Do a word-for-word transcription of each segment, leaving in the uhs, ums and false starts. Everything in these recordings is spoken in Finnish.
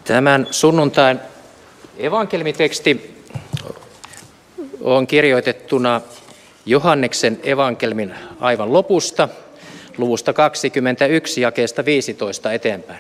Tämän sunnuntain evankeliumiteksti on kirjoitettuna Johanneksen evankeliumin aivan lopusta, luvusta kaksikymmentäyksi, jakeesta viisitoista eteenpäin.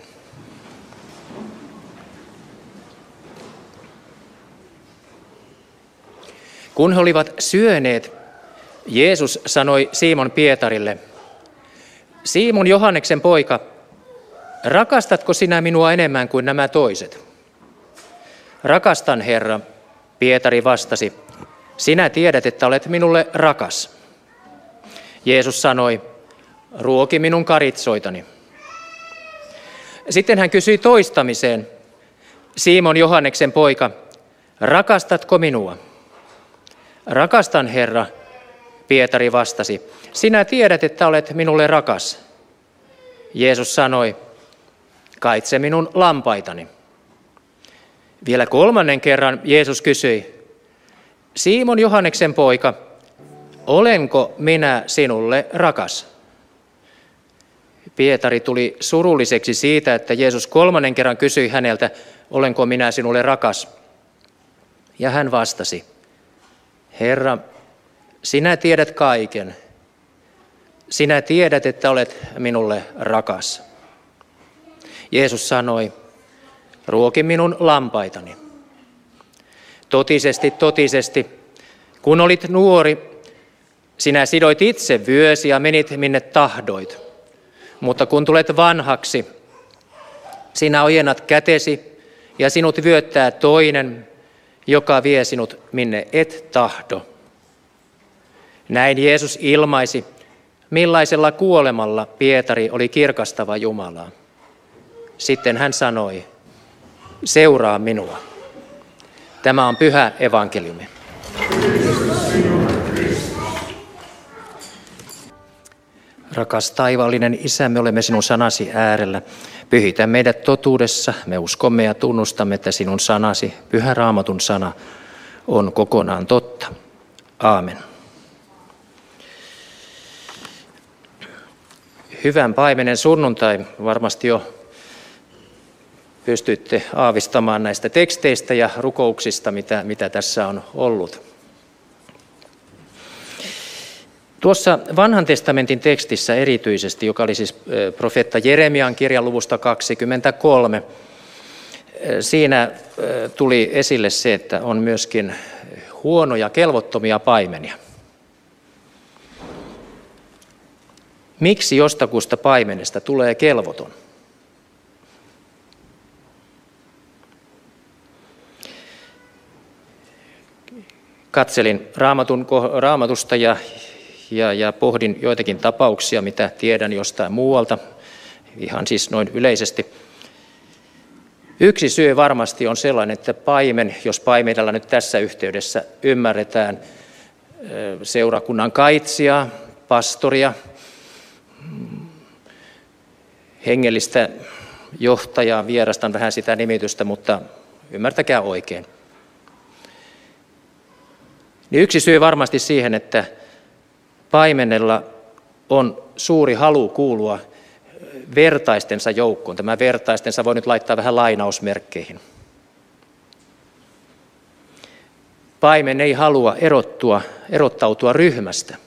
Kun he olivat syöneet, Jeesus sanoi Simon Pietarille: Simon, Johanneksen poika, rakastatko sinä minua enemmän kuin nämä toiset? Rakastan, Herra, Pietari vastasi. Sinä tiedät, että olet minulle rakas. Jeesus sanoi: ruoki minun karitsoitani. Sitten hän kysyi toistamiseen: Simon, Johanneksen poika, rakastatko minua? Rakastan, Herra, Pietari vastasi. Sinä tiedät, että olet minulle rakas. Jeesus sanoi: kaitse minun lampaitani. Vielä kolmannen kerran Jeesus kysyi: Simon, Johanneksen poika, olenko minä sinulle rakas? Pietari tuli surulliseksi siitä, että Jeesus kolmannen kerran kysyi häneltä: olenko minä sinulle rakas? Ja hän vastasi: Herra, sinä tiedät kaiken. Sinä tiedät, että olet minulle rakas. Jeesus sanoi: ruoki minun lampaitani. Totisesti, totisesti, kun olit nuori, sinä sidoit itse vyösi ja menit minne tahdoit. Mutta kun tulet vanhaksi, sinä ojennat kätesi ja sinut vyöttää toinen, joka vie sinut minne et tahdo. Näin Jeesus ilmaisi, millaisella kuolemalla Pietari oli kirkastava Jumalaa. Sitten hän sanoi: seuraa minua. Tämä on pyhä evankeliumi. Rakas taivaallinen Isä, me olemme sinun sanasi äärellä. Pyhitä meidät totuudessa. Me uskomme ja tunnustamme, että sinun sanasi, pyhä Raamatun sana, on kokonaan totta. Aamen. Hyvän paimenen sunnuntai. Varmasti jo pystyitte aavistamaan näistä teksteistä ja rukouksista, mitä, mitä tässä on ollut. Tuossa vanhan testamentin tekstissä erityisesti, joka oli siis profeetta Jeremian kirjan luvusta kaksikymmentäkolme, siinä tuli esille se, että on myöskin huonoja, kelvottomia paimenia. Miksi jostakusta paimenesta tulee kelvoton? Katselin raamatun, raamatusta ja, ja, ja pohdin joitakin tapauksia, mitä tiedän jostain muualta, ihan siis noin yleisesti. Yksi syy varmasti on sellainen, että paimen, jos paimenella nyt tässä yhteydessä ymmärretään seurakunnan kaitsijaa, pastoria, hengellistä johtajaa, vierastan vähän sitä nimitystä, mutta ymmärtäkää oikein. Niin yksi syy varmasti siihen, että paimenella on suuri halu kuulua vertaistensa joukkoon. Tämä vertaistensa voi nyt laittaa vähän lainausmerkkeihin. Paimen ei halua erottua, erottautua ryhmästä.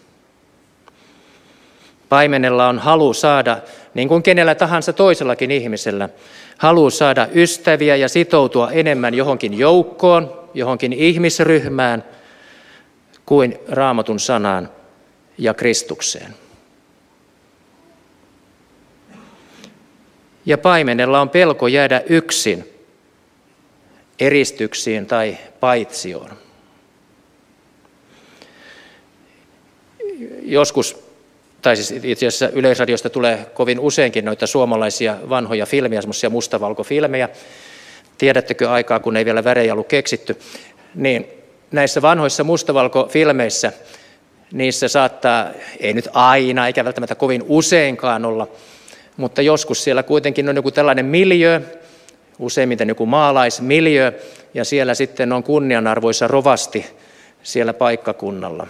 Paimenella on halu saada, niin kuin kenellä tahansa toisellakin ihmisellä, halu saada ystäviä ja sitoutua enemmän johonkin joukkoon, johonkin ihmisryhmään, kuin Raamatun sanaan ja Kristukseen. Ja paimenella on pelko jäädä yksin eristyksiin tai paitsioon. Joskus, tai siis itse asiassa Yleisradiosta tulee kovin useinkin noita suomalaisia vanhoja filmejä, semmoisia mustavalkofilmejä. Tiedättekö aikaa, kun ei vielä värejä ollut keksitty, niin näissä vanhoissa mustavalkofilmeissä, niissä saattaa, ei nyt aina, eikä välttämättä kovin useinkaan olla, mutta joskus siellä kuitenkin on joku tällainen miljöö, useimmiten joku maalaismiljöö, ja siellä sitten on kunnianarvoisa rovasti siellä paikkakunnalla.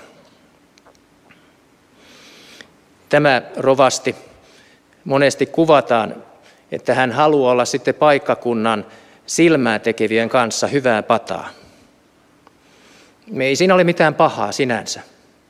Tämä rovasti monesti kuvataan, että hän haluaa olla sitten paikkakunnan silmää tekevien kanssa hyvää pataa. Ei siinä ole mitään pahaa sinänsä.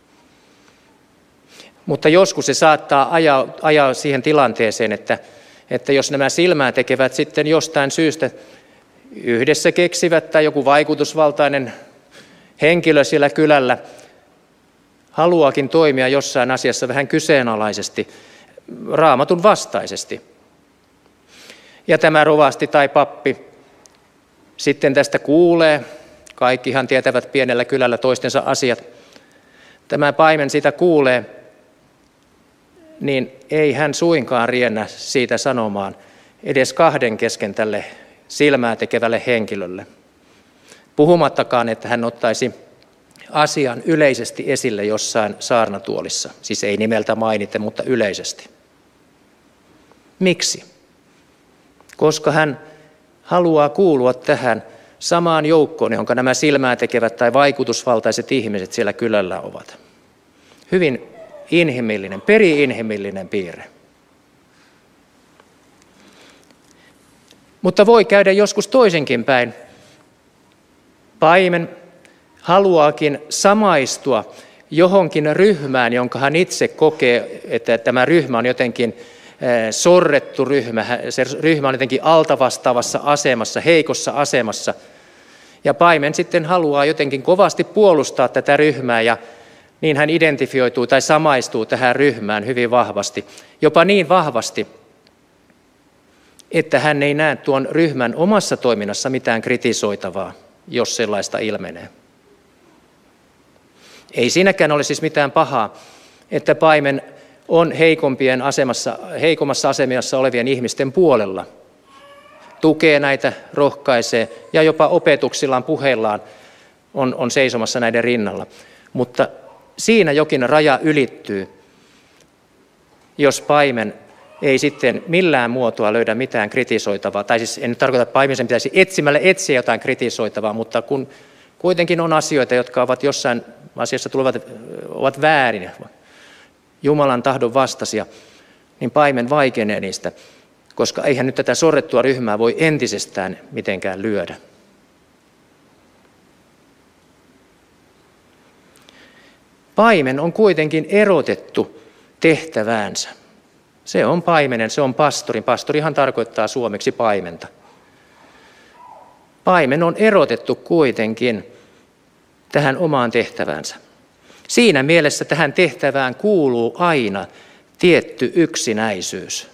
Mutta joskus se saattaa ajaa, ajaa siihen tilanteeseen, että, että jos nämä silmää tekevät sitten jostain syystä yhdessä keksivät tai joku vaikutusvaltainen henkilö siellä kylällä haluaakin toimia jossain asiassa vähän kyseenalaisesti, Raamatun vastaisesti. Ja tämä rovasti tai pappi sitten tästä kuulee, kaikkihan tietävät pienellä kylällä toistensa asiat, tämä paimen sitä kuulee, niin ei hän suinkaan riennä siitä sanomaan edes kahden kesken tälle silmää tekevälle henkilölle. Puhumattakaan, että hän ottaisi asian yleisesti esille jossain saarnatuolissa, siis ei nimeltä mainite, mutta yleisesti. Miksi? Koska hän haluaa kuulua tähän samaan joukkoon, jonka nämä silmää tekevät tai vaikutusvaltaiset ihmiset siellä kylällä ovat. Hyvin inhimillinen, peri-inhimillinen piirre. Mutta voi käydä joskus toisenkin päin. Paimen haluaakin samaistua johonkin ryhmään, jonka hän itse kokee, että tämä ryhmä on jotenkin sorrettu ryhmä, se ryhmä on jotenkin altavastaavassa asemassa, heikossa asemassa. Ja paimen sitten haluaa jotenkin kovasti puolustaa tätä ryhmää ja niin hän identifioituu tai samaistuu tähän ryhmään hyvin vahvasti, jopa niin vahvasti, että hän ei näe tuon ryhmän omassa toiminnassa mitään kritisoitavaa, jos sellaista ilmenee. Ei siinäkään ole siis mitään pahaa, että paimen on heikompien asemassa, heikommassa asemassa olevien ihmisten puolella. Tukee näitä, rohkaisee ja jopa opetuksillaan, puheillaan on, on seisomassa näiden rinnalla. Mutta siinä jokin raja ylittyy, jos paimen ei sitten millään muotoa löydä mitään kritisoitavaa. Tai siis en tarkoita, että paimisen pitäisi etsimällä etsiä jotain kritisoitavaa, mutta kun kuitenkin on asioita, jotka ovat jossain asiassa tulevat, ovat väärin, Jumalan tahdon vastaisia, niin paimen vaikenee niistä, koska eihän nyt tätä sorrettua ryhmää voi entisestään mitenkään lyödä. Paimen on kuitenkin erotettu tehtäväänsä. Se on paimenen, se on pastorin. Pastorihan tarkoittaa suomeksi paimenta. Paimen on erotettu kuitenkin tähän omaan tehtäväänsä. Siinä mielessä tähän tehtävään kuuluu aina tietty yksinäisyys.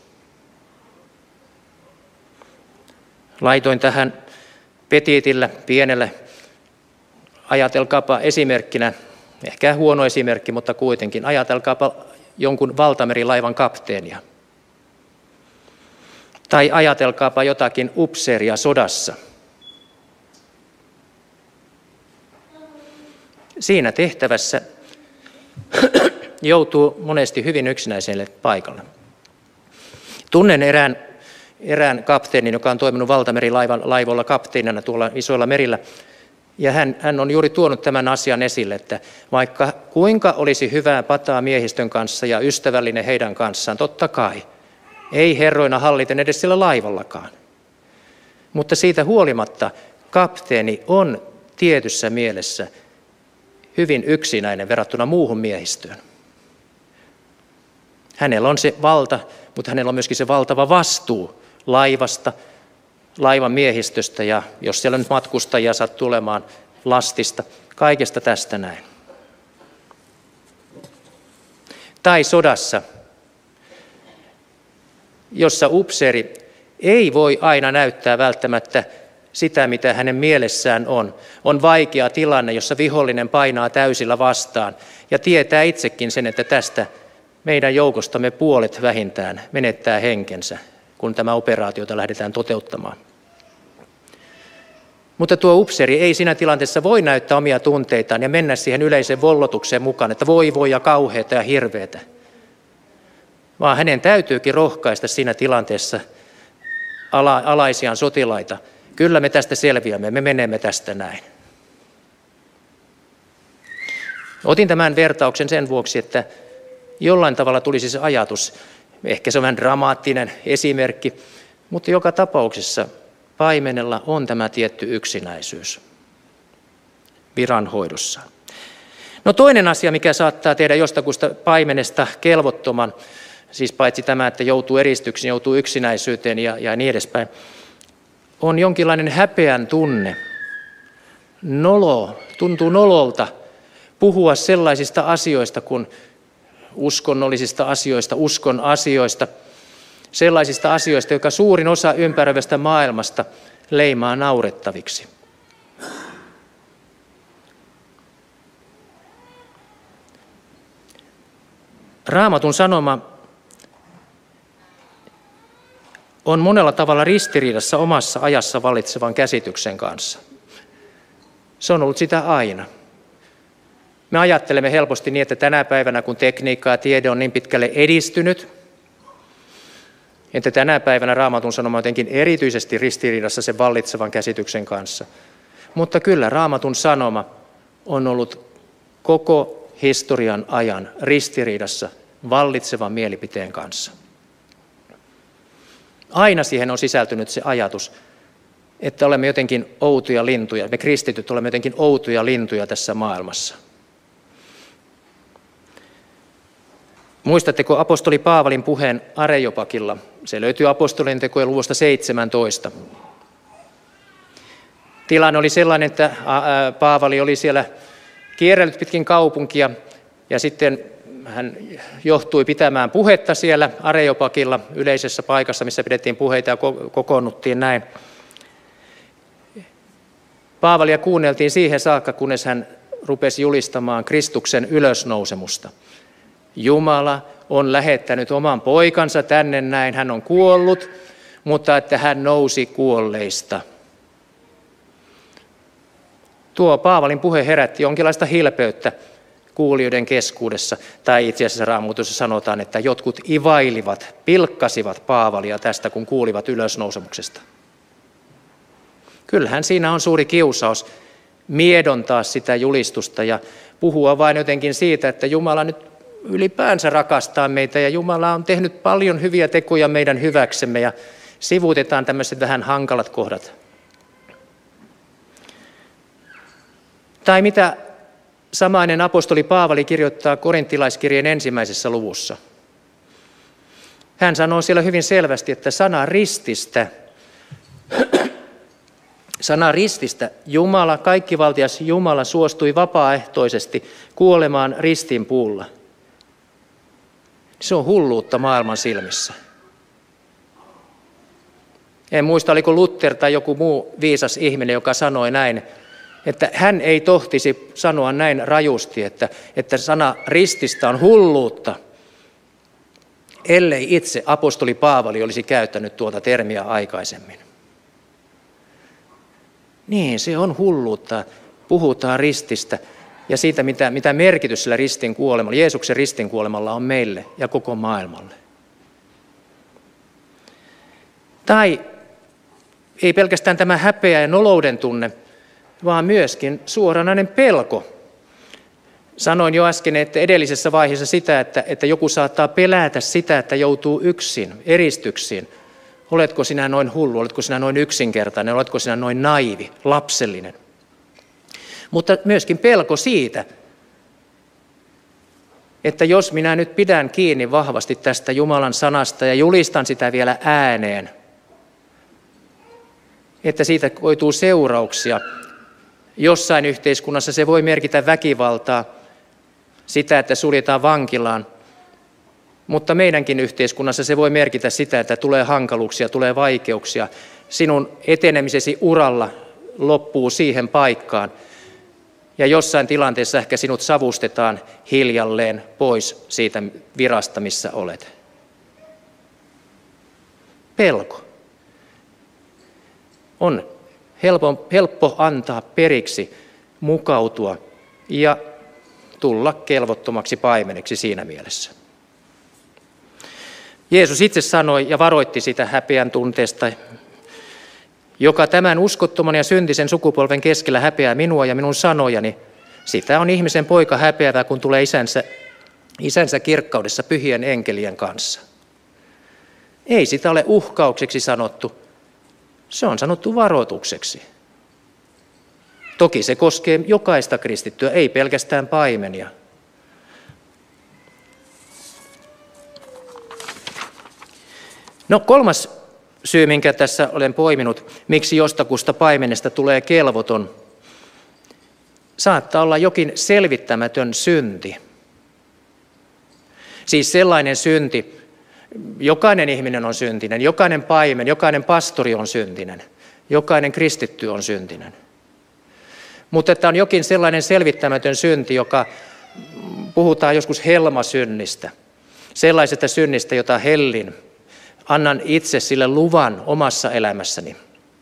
Laitoin tähän petiitillä pienellä, ajatelkaapa esimerkkinä, ehkä huono esimerkki, mutta kuitenkin, ajatelkaapa jonkun valtamerilaivan kapteenia. Tai ajatelkaapa jotakin upseeria sodassa. Siinä tehtävässä joutuu monesti hyvin yksinäiselle paikalle. Tunnen erään, erään kapteenin, joka on toiminut valtamerilaivoilla kapteenina tuolla isoilla merillä. Ja hän, hän on juuri tuonut tämän asian esille, että vaikka kuinka olisi hyvää pataa miehistön kanssa ja ystävällinen heidän kanssaan, totta kai, ei herroina halliten edes sillä laivallakaan. Mutta siitä huolimatta kapteeni on tietyssä mielessä hyvin yksinäinen verrattuna muuhun miehistöön. Hänellä on se valta, mutta hänellä on myöskin se valtava vastuu laivasta, laivan miehistöstä ja jos siellä nyt matkustajia sattuu tulemaan, lastista, kaikesta tästä näin. Tai sodassa, jossa upseeri ei voi aina näyttää välttämättä sitä, mitä hänen mielessään on. On vaikea tilanne, jossa vihollinen painaa täysillä vastaan ja tietää itsekin sen, että tästä meidän joukostamme puolet vähintään menettää henkensä, kun tämä operaatiota lähdetään toteuttamaan. Mutta tuo upseeri ei siinä tilanteessa voi näyttää omia tunteitaan ja mennä siihen yleiseen vollotukseen mukaan, että voi voi ja kauheata ja hirveätä. Vaan hänen täytyykin rohkaista siinä tilanteessa ala, alaisiaan sotilaita. Kyllä me tästä selviämme, me menemme tästä näin. Otin tämän vertauksen sen vuoksi, että jollain tavalla tulisi se ajatus, ehkä se on vähän dramaattinen esimerkki, mutta joka tapauksessa paimenella on tämä tietty yksinäisyys viranhoidossaan. No toinen asia, mikä saattaa tehdä jostakusta paimenesta kelvottoman, siis paitsi tämä, että joutuu eristyksiin, joutuu yksinäisyyteen ja, ja niin edespäin, on jonkinlainen häpeän tunne. Nolo, tuntuu nololta puhua sellaisista asioista kuin uskonnollisista asioista, uskon asioista, sellaisista asioista, jotka suurin osa ympäröivästä maailmasta leimaa naurettaviksi. Raamatun sanoma on monella tavalla ristiriidassa omassa ajassa vallitsevan käsityksen kanssa. Se on ollut sitä aina. Me ajattelemme helposti niin, että tänä päivänä, kun tekniikka ja tiede on niin pitkälle edistynyt, että tänä päivänä Raamatun sanoma on jotenkin erityisesti ristiriidassa sen vallitsevan käsityksen kanssa. Mutta kyllä Raamatun sanoma on ollut koko historian ajan ristiriidassa vallitsevan mielipiteen kanssa. Aina siihen on sisältynyt se ajatus, että olemme jotenkin outoja lintuja, me kristityt olemme jotenkin outoja lintuja tässä maailmassa. Muistatteko apostoli Paavalin puheen Areopagilla? Se löytyy apostolien tekojen luvusta seitsemäntoista. Tilanne oli sellainen, että Paavali oli siellä kierrellyt pitkin kaupunkia ja sitten hän johtui pitämään puhetta siellä Areopagilla yleisessä paikassa, missä pidettiin puheita ja kokoonnuttiin näin. Paavalia kuunneltiin siihen saakka, kunnes hän rupesi julistamaan Kristuksen ylösnousemusta. Jumala on lähettänyt oman poikansa tänne näin, hän on kuollut, mutta että hän nousi kuolleista. Tuo Paavalin puhe herätti jonkinlaista hilpeyttä kuulijoiden keskuudessa, tai itse asiassa Raamatussa sanotaan, että jotkut ivailivat, pilkkasivat Paavalia tästä, kun kuulivat ylösnousemuksesta. Kyllähän siinä on suuri kiusaus miedontaa sitä julistusta ja puhua vain jotenkin siitä, että Jumala nyt ylipäänsä rakastaa meitä ja Jumala on tehnyt paljon hyviä tekoja meidän hyväksemme ja sivuutetaan tämmöiset vähän hankalat kohdat. Tai mitä samainen apostoli Paavali kirjoittaa korinttilaiskirjeen ensimmäisessä luvussa. Hän sanoo siellä hyvin selvästi, että sana rististä, sana rististä Jumala, kaikkivaltias Jumala suostui vapaaehtoisesti kuolemaan ristinpuulla. Se on hulluutta maailman silmissä. En muista, oliko Luther tai joku muu viisas ihminen, joka sanoi näin, että hän ei tohtisi sanoa näin rajusti, että, että sana rististä on hulluutta, ellei itse apostoli Paavali olisi käyttänyt tuota termiä aikaisemmin. Niin, se on hulluutta. Puhutaan rististä ja siitä, mitä, mitä merkitys sillä ristin kuolemalla, Jeesuksen ristin kuolemalla on meille ja koko maailmalle. Tai ei pelkästään tämä häpeä ja nolouden tunne, vaan myöskin suoranainen pelko. Sanoin jo äsken, että edellisessä vaiheessa sitä, että, että joku saattaa pelätä sitä, että joutuu yksin, eristyksiin. Oletko sinä noin hullu, oletko sinä noin yksinkertainen, oletko sinä noin naivi, lapsellinen. Mutta myöskin pelko siitä, että jos minä nyt pidän kiinni vahvasti tästä Jumalan sanasta ja julistan sitä vielä ääneen, että siitä koituu seurauksia. Jossain yhteiskunnassa se voi merkitä väkivaltaa, sitä, että suljetaan vankilaan, mutta meidänkin yhteiskunnassa se voi merkitä sitä, että tulee hankaluuksia, tulee vaikeuksia. Sinun etenemisesi uralla loppuu siihen paikkaan ja jossain tilanteessa ehkä sinut savustetaan hiljalleen pois siitä virasta, missä olet. Pelko. On helppo, helppo antaa periksi, mukautua ja tulla kelvottomaksi paimeneksi siinä mielessä. Jeesus itse sanoi ja varoitti sitä häpeän tunteesta, joka tämän uskottoman ja syntisen sukupolven keskellä häpeää minua ja minun sanojani. Sitä on ihmisen poika häpeävä, kun tulee isänsä, isänsä kirkkaudessa pyhien enkelien kanssa. Ei sitä ole uhkaukseksi sanottu, Se on sanottu varoitukseksi. Toki se koskee jokaista kristittyä, ei pelkästään paimenia. No kolmas syy, minkä tässä olen poiminut, miksi jostakusta paimenesta tulee kelvoton, saattaa olla jokin selvittämätön synti. Siis sellainen synti, jokainen ihminen on syntinen, jokainen paimen, jokainen pastori on syntinen, jokainen kristitty on syntinen. Mutta että on jokin sellainen selvittämätön synti, joka puhutaan joskus helmasynnistä, sellaisesta synnistä, jota hellin. Annan itse sille luvan omassa elämässäni.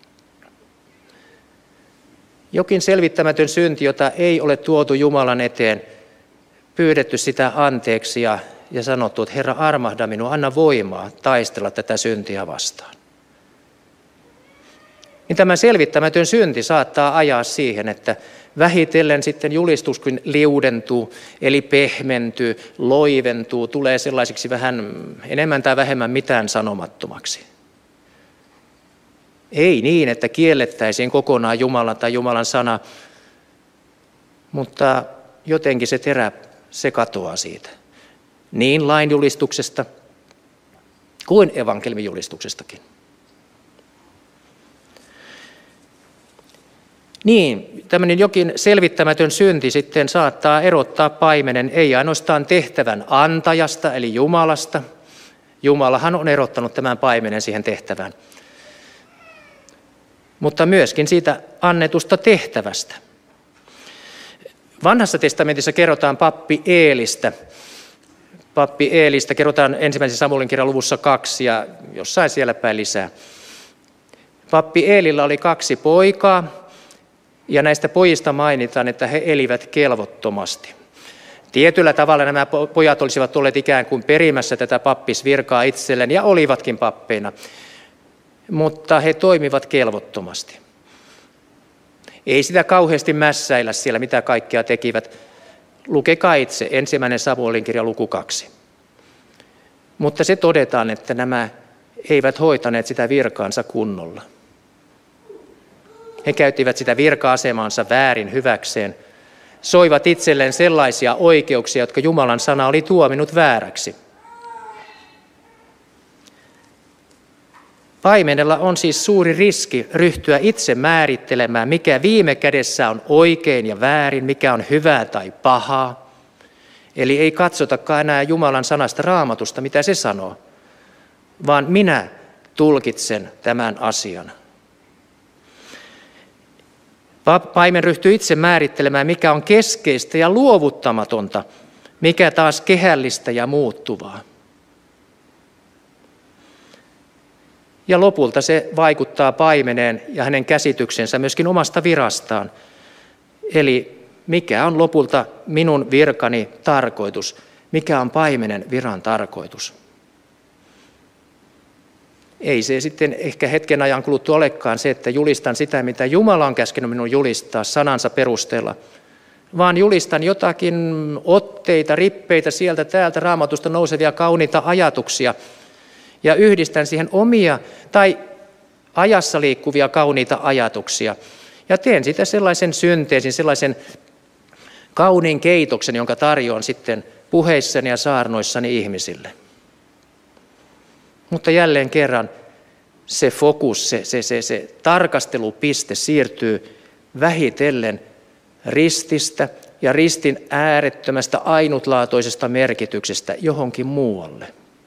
Jokin selvittämätön synti, jota ei ole tuotu Jumalan eteen, pyydetty sitä anteeksi ja, ja sanottu, että Herra, armahda minua, anna voimaa taistella tätä syntiä vastaan. Niin tämä selvittämätön synti saattaa ajaa siihen, että vähitellen sitten julistuskin liudentuu, eli pehmentyy, loiventuu, tulee sellaisiksi vähän enemmän tai vähemmän mitään sanomattomaksi. Ei niin, että kiellettäisiin kokonaan Jumalan tai Jumalan sana, mutta jotenkin se terä, se katoaa siitä. Niin lainjulistuksesta kuin evankeliumijulistuksestakin. Niin, tämmöinen jokin selvittämätön synti sitten saattaa erottaa paimenen ei ainoastaan tehtävän antajasta, eli Jumalasta. Jumalahan on erottanut tämän paimenen siihen tehtävään. Mutta myöskin siitä annetusta tehtävästä. Vanhassa testamentissa kerrotaan pappi Eelistä. Pappi Eelistä kerrotaan ensimmäisen Samuelin kirjan luvussa kaksi ja jossain siellä päin lisää. Pappi Eelillä oli kaksi poikaa. Ja näistä pojista mainitaan, että he elivät kelvottomasti. Tietyllä tavalla nämä pojat olisivat olleet ikään kuin perimässä tätä pappisvirkaa itselleen ja olivatkin pappeina, mutta he toimivat kelvottomasti. Ei sitä kauheasti mässäillä siellä, mitä kaikkea tekivät. Lukekaa itse, ensimmäinen Samuelin kirja luku kaksi. Mutta se todetaan, että nämä eivät hoitaneet sitä virkaansa kunnolla. He käyttivät sitä virka-asemaansa väärin hyväkseen, soivat itselleen sellaisia oikeuksia, jotka Jumalan sana oli tuominut vääräksi. Paimenella on siis suuri riski ryhtyä itse määrittelemään, mikä viime kädessä on oikein ja väärin, mikä on hyvää tai pahaa. Eli ei katsotakaan enää Jumalan sanasta Raamatusta, mitä se sanoo, vaan minä tulkitsen tämän asian. Paimen ryhtyy itse määrittelemään, mikä on keskeistä ja luovuttamatonta, mikä taas kehällistä ja muuttuvaa. Ja lopulta se vaikuttaa paimeneen ja hänen käsityksensä myöskin omasta virastaan. Eli mikä on lopulta minun virkani tarkoitus, mikä on paimenen viran tarkoitus. Ei se sitten ehkä hetken ajan kuluttua olekaan se, että julistan sitä, mitä Jumala on käskenyt minun julistaa sanansa perusteella, vaan julistan jotakin otteita, rippeitä sieltä täältä Raamatusta nousevia kauniita ajatuksia ja yhdistän siihen omia tai ajassa liikkuvia kauniita ajatuksia ja teen sitä sellaisen synteesin, sellaisen kauniin keitoksen, jonka tarjoan sitten puheissani ja saarnoissani ihmisille. Mutta jälleen kerran se fokus, se, se, se, se tarkastelupiste siirtyy vähitellen rististä ja ristin äärettömästä ainutlaatuisesta merkityksestä johonkin muualle.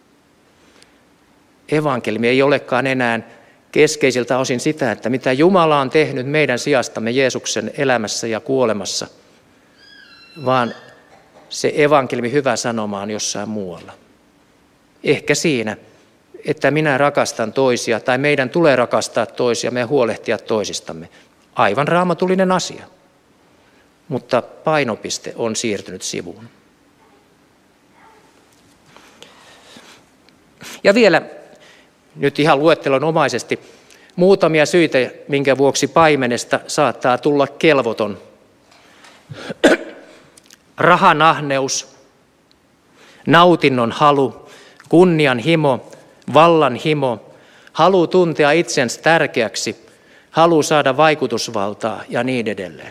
Evankeliumi ei olekaan enää keskeisiltä osin sitä, että mitä Jumala on tehnyt meidän sijastamme Jeesuksen elämässä ja kuolemassa, vaan se evankeliumi hyvä sanoma on jossain muualla. Ehkä siinä, että minä rakastan toisia tai meidän tulee rakastaa toisia ja huolehtia toisistamme. Aivan raamatullinen asia, mutta painopiste on siirtynyt sivuun. Ja vielä nyt ihan luettelonomaisesti muutamia syitä, minkä vuoksi paimenesta saattaa tulla kelvoton. Rahanahneus, nautinnon halu, kunnianhimo, vallanhimo, halu tuntea itsensä tärkeäksi, halu saada vaikutusvaltaa ja niin edelleen.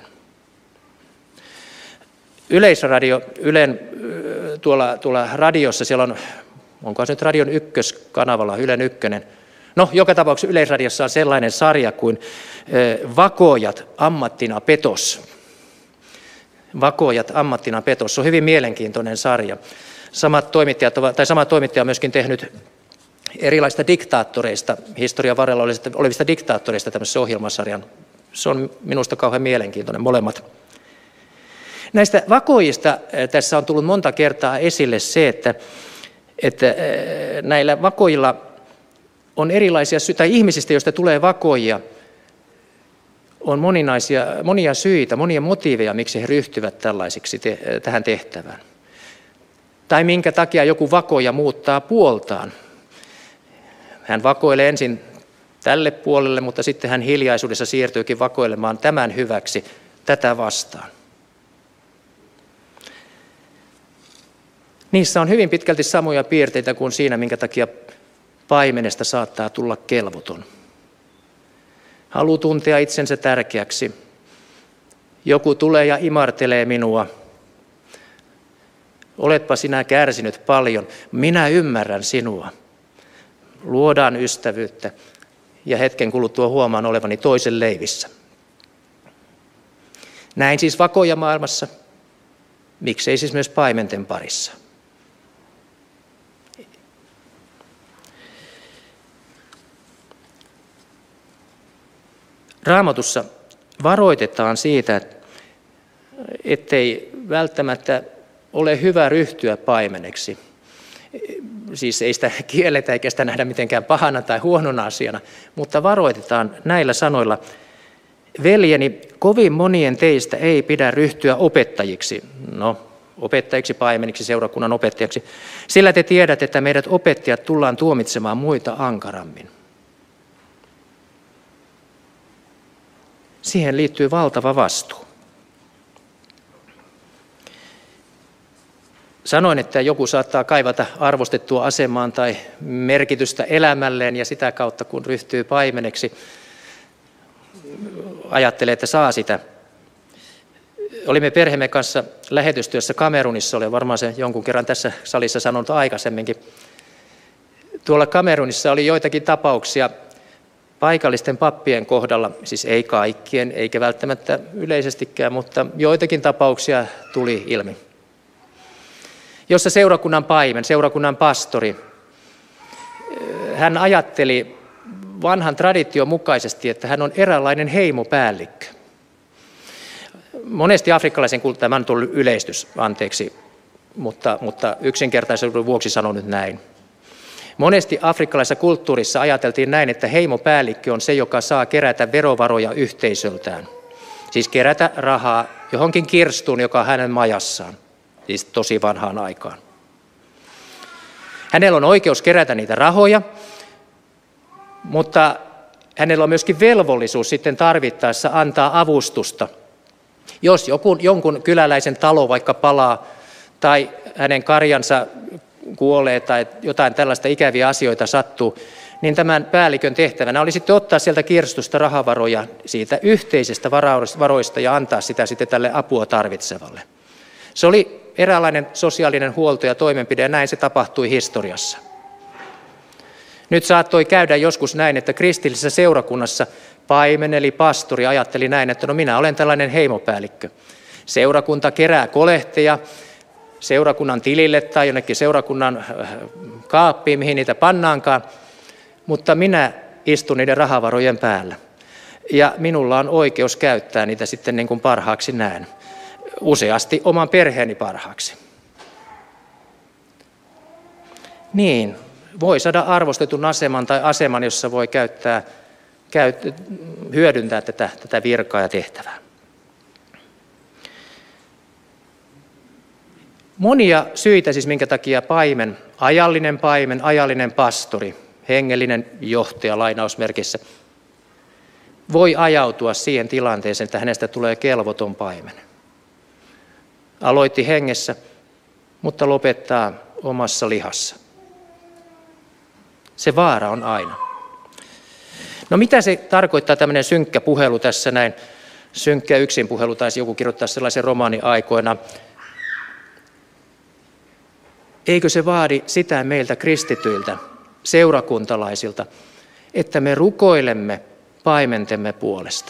Yleisradio, Ylen tuolla, tuolla radiossa, siellä on, onko se nyt Radion ykköskanavalla, Ylen ykkönen. No, joka tapauksessa Yleisradiossa on sellainen sarja kuin Vakoojat ammattina petos. Vakoojat ammattina petos. Se on hyvin mielenkiintoinen sarja. Samat toimittajat, tai sama toimittaja on myöskin tehnyt erilaisista diktaattoreista, historian varrella olevista diktaattoreista tämmöisen ohjelmasarjan. Se on minusta kauhean mielenkiintoinen, molemmat. Näistä vakoojista tässä on tullut monta kertaa esille se, että, että näillä vakoojilla on erilaisia, tai ihmisistä, joista tulee vakoojia, on moninaisia, monia syitä, monia motiiveja, miksi he ryhtyvät tällaisiksi te, tähän tehtävään. Tai minkä takia joku vakoja muuttaa puoltaan. Hän vakoilee ensin tälle puolelle, mutta sitten hän hiljaisuudessa siirtyykin vakoilemaan tämän hyväksi tätä vastaan. Niissä on hyvin pitkälti samoja piirteitä kuin siinä, minkä takia paimenesta saattaa tulla kelvoton. Halu tuntea itsensä tärkeäksi. Joku tulee ja imartelee minua. Oletpa sinä kärsinyt paljon. Minä ymmärrän sinua. Luodaan ystävyyttä ja hetken kuluttua huomaan olevani toisen leivissä. Näin siis vakoja maailmassa. Miksei siis myös paimenten parissa. Raamatussa varoitetaan siitä, ettei välttämättä ole hyvä ryhtyä paimeneksi. Siis ei sitä kielletä eikä sitä nähdä mitenkään pahana tai huonona asiana, mutta varoitetaan näillä sanoilla. Veljeni, kovin monien teistä ei pidä ryhtyä opettajiksi. No, opettajiksi, paimeniksi, seurakunnan opettajaksi. Sillä te tiedätte, että meidät opettajat tullaan tuomitsemaan muita ankarammin. Siihen liittyy valtava vastuu. Sanoin, että joku saattaa kaivata arvostettua asemaan tai merkitystä elämälleen ja sitä kautta, kun ryhtyy paimeneksi, ajattelee, että saa sitä. Olimme perheemme kanssa lähetystyössä Kamerunissa, olen varmaan se jonkun kerran tässä salissa sanonut aikaisemminkin. Tuolla Kamerunissa oli joitakin tapauksia paikallisten pappien kohdalla, siis ei kaikkien, eikä välttämättä yleisestikään, mutta joitakin tapauksia tuli ilmi, jossa seurakunnan paimen, seurakunnan pastori, hän ajatteli vanhan tradition mukaisesti, että hän on eräänlainen heimopäällikkö. Monesti afrikkalaisen kulttuurin, tämä on tullut yleistys, anteeksi, mutta, mutta yksinkertaisuuden vuoksi sanon nyt näin. Monesti afrikkalaisessa kulttuurissa ajateltiin näin, että heimopäällikkö on se, joka saa kerätä verovaroja yhteisöltään. Siis kerätä rahaa johonkin kirstuun, joka on hänen majassaan. Siis tosi vanhaan aikaan. Hänellä on oikeus kerätä niitä rahoja, mutta hänellä on myöskin velvollisuus sitten tarvittaessa antaa avustusta. Jos joku, jonkun kyläläisen talo vaikka palaa tai hänen karjansa kuolee tai jotain tällaista ikäviä asioita sattuu, niin tämän päällikön tehtävänä oli sitten ottaa sieltä kirstusta rahavaroja siitä yhteisestä varoista ja antaa sitä sitten tälle apua tarvitsevalle. Se oli eräänlainen sosiaalinen huolto ja toimenpide, ja näin se tapahtui historiassa. Nyt saattoi käydä joskus näin, että kristillisessä seurakunnassa paimen eli pastori ajatteli näin, että no minä olen tällainen heimopäällikkö. Seurakunta kerää kolehteja seurakunnan tilille tai jonnekin seurakunnan kaappiin, mihin niitä pannaankaan, mutta minä istun niiden rahavarojen päällä. Ja minulla on oikeus käyttää niitä sitten niin kuin parhaaksi näen. Useasti oman perheeni parhaaksi. Niin, voi saada arvostetun aseman tai aseman, jossa voi käyttää, käyt, hyödyntää tätä, tätä virkaa ja tehtävää. Monia syitä siis, minkä takia paimen, ajallinen paimen, ajallinen pastori, hengellinen johtaja lainausmerkissä, voi ajautua siihen tilanteeseen, että hänestä tulee kelvoton paimen. Aloitti hengessä, mutta lopettaa omassa lihassa. Se vaara on aina. No mitä se tarkoittaa tämmöinen synkkä puhelu tässä näin? Synkkä yksin puhelu, taisi joku kirjoittaa sellaisen romaanin aikoina. Eikö se vaadi sitä meiltä kristityiltä, seurakuntalaisilta, että me rukoilemme paimentemme puolesta?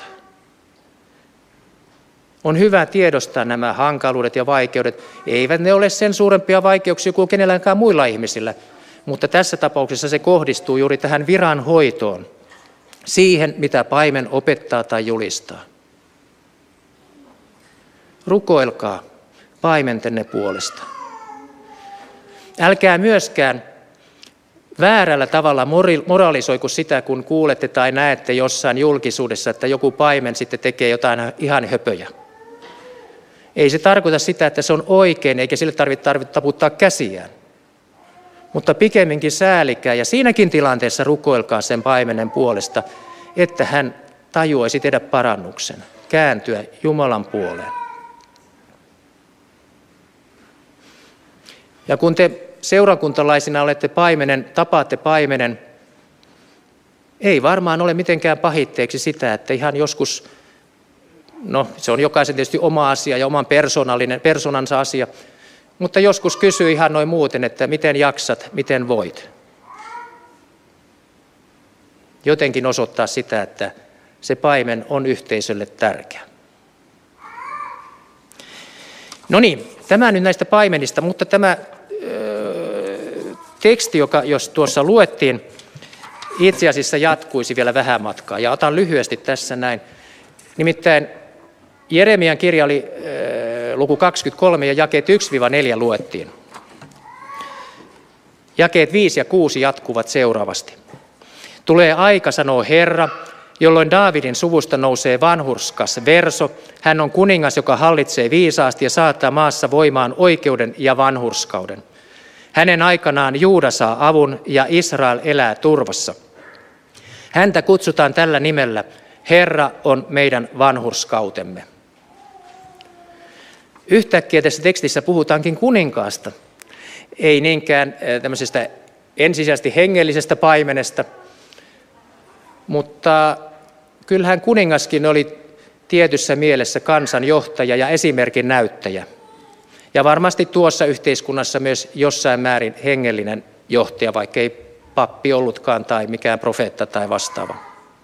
On hyvä tiedostaa nämä hankaluudet ja vaikeudet. Eivät ne ole sen suurempia vaikeuksia kuin kenelläkään muilla ihmisillä, mutta tässä tapauksessa se kohdistuu juuri tähän viranhoitoon, siihen mitä paimen opettaa tai julistaa. Rukoilkaa paimentenne puolesta. Älkää myöskään väärällä tavalla moralisoiku sitä, kun kuulette tai näette jossain julkisuudessa, että joku paimen sitten tekee jotain ihan höpöjä. Ei se tarkoita sitä, että se on oikein, eikä sille tarvitse, tarvitse taputtaa käsiään. Mutta pikemminkin säälikää ja siinäkin tilanteessa rukoilkaa sen paimenen puolesta, että hän tajuaisi tehdä parannuksen, kääntyä Jumalan puoleen. Ja kun te seurakuntalaisina olette paimenen, tapaatte paimenen, ei varmaan ole mitenkään pahitteeksi sitä, että ihan joskus, no se on jokaisen tietysti oma asia ja oman persoonallinen, persoonansa asia, mutta joskus kysyy ihan noin muuten, että miten jaksat, miten voit. Jotenkin osoittaa sitä, että se paimen on yhteisölle tärkeä. No niin, tämä nyt näistä paimenista, mutta tämä öö, teksti, joka jos tuossa luettiin, itse asiassa jatkuisi vielä vähän matkaa. Ja otan lyhyesti tässä näin. Nimittäin Jeremian kirja oli öö, luku kaksikymmentäkolme ja jakeet yksi neljä luettiin. Jakeet viisi ja kuusi jatkuvat seuraavasti. Tulee aika, sanoo Herra, jolloin Daavidin suvusta nousee vanhurskas verso. Hän on kuningas, joka hallitsee viisaasti ja saattaa maassa voimaan oikeuden ja vanhurskauden. Hänen aikanaan Juuda saa avun ja Israel elää turvassa. Häntä kutsutaan tällä nimellä, Herra on meidän vanhurskautemme. Yhtäkkiä tässä tekstissä puhutaankin kuninkaasta, ei niinkään tämmöisestä ensisijaisesti hengellisestä paimenesta, mutta kyllähän kuningaskin oli tietyssä mielessä kansanjohtaja ja esimerkin näyttäjä. Ja varmasti tuossa yhteiskunnassa myös jossain määrin hengellinen johtaja, vaikka ei pappi ollutkaan tai mikään profeetta tai vastaava.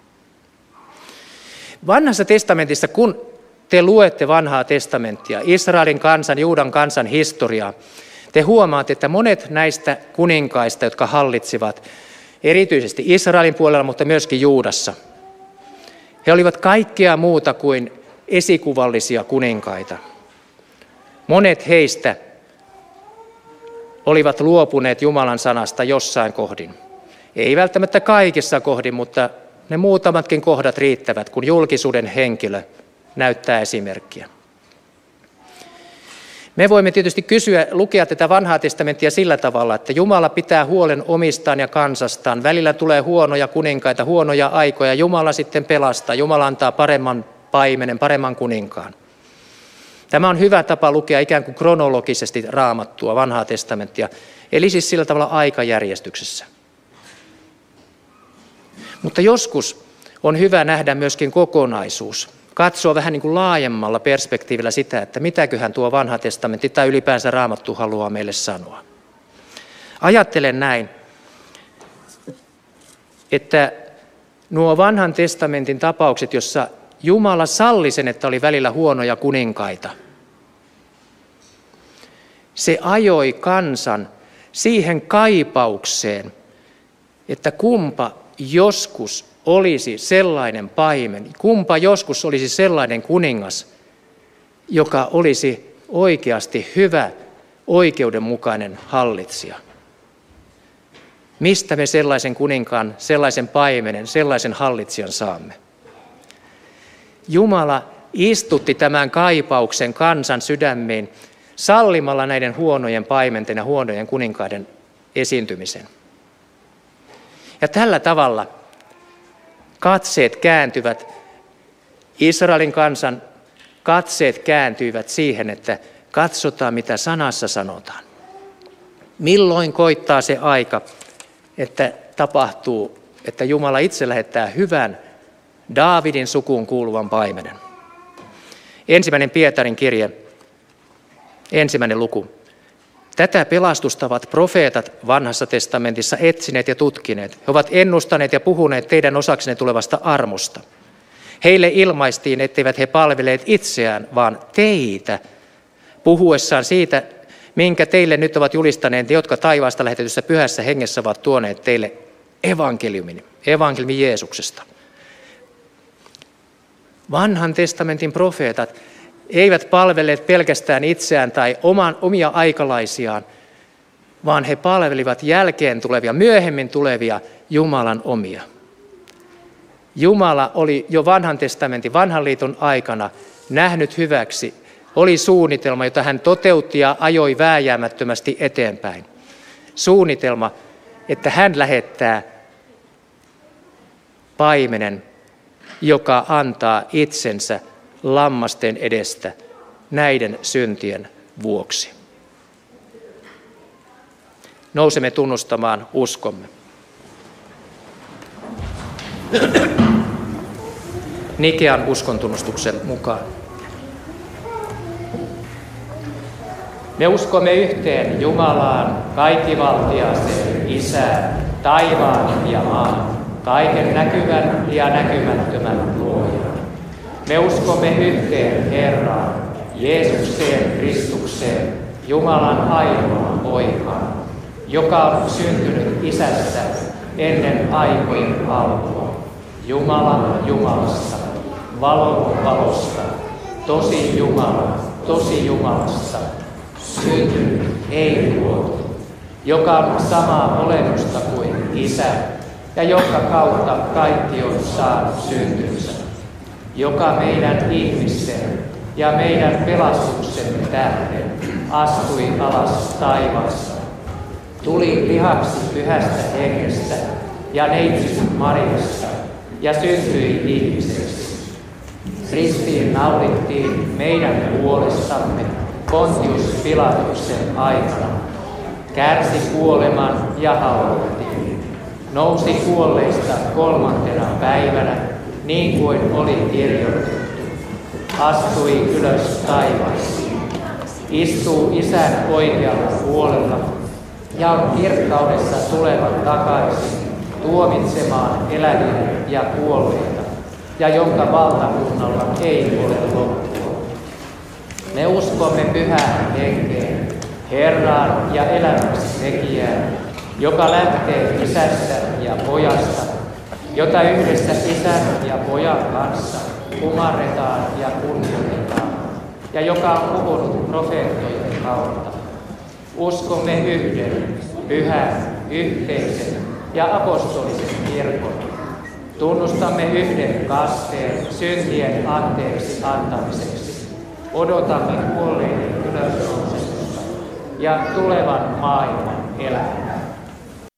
Vanhassa testamentissa, kun te luette vanhaa testamenttia, Israelin kansan, Juudan kansan historiaa, te huomaatte, että monet näistä kuninkaista, jotka hallitsivat, erityisesti Israelin puolella, mutta myöskin Juudassa, he olivat kaikkea muuta kuin esikuvallisia kuninkaita. Monet heistä olivat luopuneet Jumalan sanasta jossain kohdin. Ei välttämättä kaikissa kohdin, mutta ne muutamatkin kohdat riittävät, kun julkisuuden henkilö näyttää esimerkkiä. Me voimme tietysti kysyä, lukea tätä vanhaa testamenttia sillä tavalla, että Jumala pitää huolen omistaan ja kansastaan. Välillä tulee huonoja kuninkaita, huonoja aikoja. Jumala sitten pelastaa. Jumala antaa paremman paimenen, paremman kuninkaan. Tämä on hyvä tapa lukea ikään kuin kronologisesti Raamattua, vanhaa testamenttia, eli siis sillä tavalla aikajärjestyksessä. Mutta joskus on hyvä nähdä myöskin kokonaisuus. Katsoa vähän niin kuin laajemmalla perspektiivillä sitä, että mitäköhän tuo vanha testamentti tai ylipäänsä Raamattu haluaa meille sanoa. Ajattelen näin, että nuo vanhan testamentin tapaukset, jossa Jumala salli sen, että oli välillä huonoja kuninkaita, se ajoi kansan siihen kaipaukseen, että kumpa joskus olisi sellainen paimen, kumpa joskus olisi sellainen kuningas, joka olisi oikeasti hyvä, oikeudenmukainen hallitsija. Mistä me sellaisen kuninkaan, sellaisen paimenen, sellaisen hallitsijan saamme? Jumala istutti tämän kaipauksen kansan sydämiin sallimalla näiden huonojen paimenten ja huonojen kuninkaiden esiintymisen. Ja tällä tavalla katseet kääntyvät, Israelin kansan katseet kääntyivät siihen, että katsotaan mitä sanassa sanotaan. Milloin koittaa se aika, että tapahtuu että Jumala itse lähettää hyvän Daavidin sukuun kuuluvan paimenen. Ensimmäinen Pietarin kirje, ensimmäinen luku. Tätä pelastusta ovat profeetat vanhassa testamentissa etsineet ja tutkineet. He ovat ennustaneet ja puhuneet teidän osaksenne tulevasta armosta. Heille ilmaistiin, etteivät he palveleet itseään, vaan teitä, puhuessaan siitä, minkä teille nyt ovat julistaneet ne, jotka taivaasta lähetetyssä pyhässä hengessä ovat tuoneet teille evankeliumin, evankeliumin Jeesuksesta. Vanhan testamentin profeetat eivät palvelleet pelkästään itseään tai oman, omia aikalaisiaan, vaan he palvelivat jälkeen tulevia, myöhemmin tulevia Jumalan omia. Jumala oli jo vanhan testamentin, vanhan liiton aikana nähnyt hyväksi, oli suunnitelma, jota hän toteutti ja ajoi vääjäämättömästi eteenpäin. Suunnitelma, että hän lähettää paimenen, joka antaa itsensä lammasten edestä näiden syntien vuoksi. Nousemme tunnustamaan uskomme. Nikean uskontunnustuksen mukaan. Me uskomme yhteen Jumalaan, kaikkivaltiaseen Isään, taivaan ja maan, kaiken näkyvän ja näkymättömän luojan. Me uskomme yhteen Herraan, Jeesukseen Kristukseen, Jumalan ainoaan poikaan, joka on syntynyt Isästä ennen aikojen alkua, Jumalan Jumalasta, valon valosta, tosi Jumala, tosi Jumalasta, syntynyt, ei luotu, joka on samaa olemusta kuin Isä, ja jonka kautta kaikki on saanut syntynsä, joka meidän ihmisten ja meidän pelastuksemme tähden astui alas taivaassa, tuli lihaksi pyhästä hengestä ja neitsyt Mariasta ja syntyi ihmiseksi. Ristiin naulittiin meidän puolestamme Pontius Pilatuksen aikana, kärsi kuoleman ja haudattiin, nousi kuolleista kolmantena päivänä, niin kuin oli kirjoitettu, astui ylös taivaisiin, istuu Isän oikealla puolella ja on kirkkaudessa tuleva takaisin tuomitsemaan eläviä ja kuolleita, ja jonka valtakunnalla ei ole loppua. Me uskomme pyhään henkeen, Herraan ja elämäksi tekijään, joka lähtee Isästä ja Pojasta, jota yhdessä Isän ja Pojan kanssa kumarretaan ja kunnioitetaan, ja joka on puhunut profeettojen kautta. Uskomme yhden, pyhän, yhteisen ja apostolisen kirkon. Tunnustamme yhden kasteen syntien anteeksi antamiseksi. Odotamme kuolleiden ylösnousemusta ja tulevan maailman elämää.